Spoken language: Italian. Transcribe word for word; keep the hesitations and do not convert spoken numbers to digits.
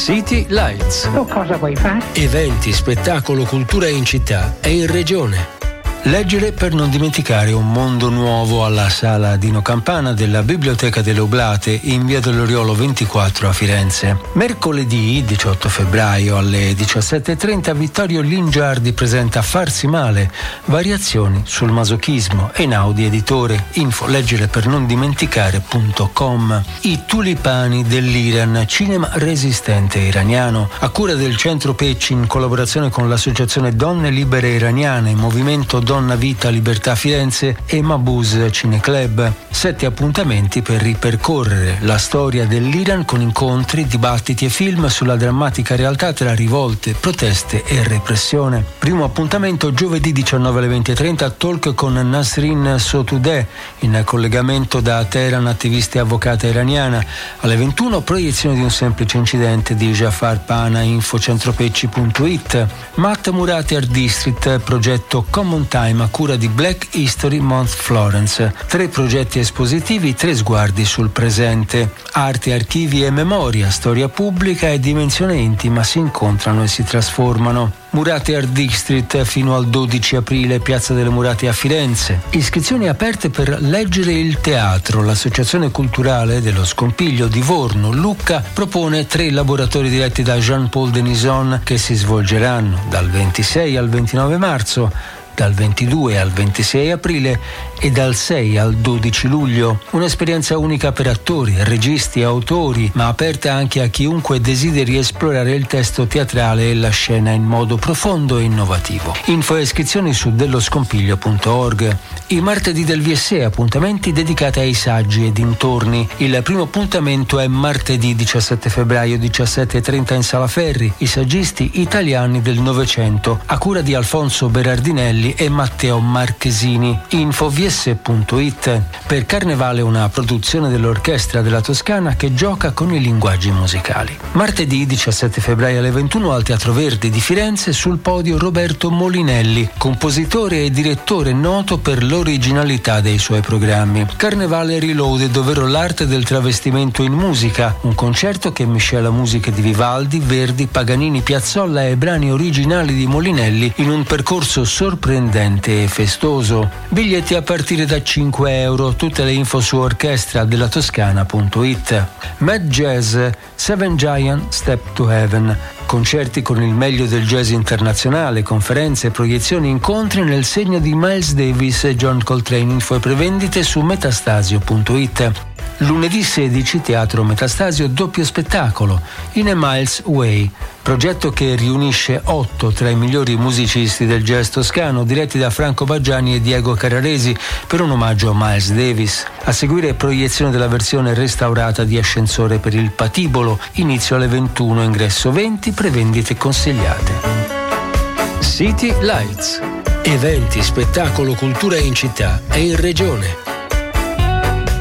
City Lights. Tu cosa vuoi fare? Eventi, spettacolo, cultura in città e in regione. Leggere per non dimenticare un mondo nuovo alla Sala Dino Campana della Biblioteca delle Oblate in via dell'Oriolo ventiquattro a Firenze. Mercoledì diciotto febbraio alle diciassette e trenta Vittorio Lingiardi presenta Farsi male, variazioni sul masochismo, Einaudi editore, info leggere per non dimenticare punto com. I tulipani dell'Iran, cinema resistente iraniano, a cura del Centro Pecci in collaborazione con l'Associazione Donne Libere Iraniane, Movimento Donna Vita Libertà Firenze e Mabuse Cineclub. Sette appuntamenti per ripercorrere la storia dell'Iran con incontri, dibattiti e film sulla drammatica realtà tra rivolte, proteste e repressione. Primo appuntamento giovedì diciannove alle venti e trenta, talk con Nasrin Sotoudeh, in collegamento da Teheran, attivista e avvocata iraniana. Alle ventuno proiezione di un semplice incidente di Jafar Pana, info centropecci punto it. Matt Murati Art District, progetto Common Time a cura di Black History Month Florence. Tre progetti espositivi, tre sguardi sul presente. Arte, archivi e memoria, storia pubblica e dimensione intima si incontrano e si trasformano. Murati Art District fino al dodici aprile, Piazza delle Murate a Firenze. Iscrizioni aperte per Leggere il Teatro. L'Associazione Culturale dello Scompiglio di Vorno, Lucca, propone tre laboratori diretti da Jean-Paul Denison che si svolgeranno dal ventisei al ventinove marzo, dal ventidue al ventisei aprile e dal sei al dodici luglio. Un'esperienza unica per attori, registi e autori, ma aperta anche a chiunque desideri esplorare il testo teatrale e la scena in modo profondo e innovativo. Info e iscrizioni su delloscompiglio punto org. I martedì del V S E, appuntamenti dedicati ai saggi e dintorni. Il primo appuntamento è martedì diciassette febbraio diciassette e trenta in Sala Ferri, i saggisti italiani del Novecento, a cura di Alfonso Berardinelli e Matteo Marchesini. Info v s e punto it. Per Carnevale, una produzione dell'Orchestra della Toscana che gioca con i linguaggi musicali. Martedì diciassette febbraio alle ventuno al Teatro Verdi di Firenze, sul podio Roberto Molinelli, compositore e direttore noto per l'originalità dei suoi programmi. Carnevale Reloaded, ovvero l'arte del travestimento in musica, un concerto che miscela musiche di Vivaldi, Verdi, Paganini, Piazzolla e brani originali di Molinelli in un percorso sorprendente e festoso. Biglietti a partire da cinque euro. Tutte le info su orchestra della toscana punto it. Mad Jazz, Seven Giant Step to Heaven. Concerti con il meglio del jazz internazionale, conferenze, proiezioni, incontri nel segno di Miles Davis e John Coltrane. Info e prevendite su metastasio punto it. Lunedì sedici, Teatro Metastasio, doppio spettacolo, In a Miles Way, progetto che riunisce otto tra i migliori musicisti del jazz toscano, diretti da Franco Baggiani e Diego Carraresi, per un omaggio a Miles Davis. A seguire proiezione della versione restaurata di Ascensore per il Patibolo, inizio alle ventuno, ingresso venti, prevendite consigliate. City Lights. Eventi, spettacolo, cultura in città e in regione.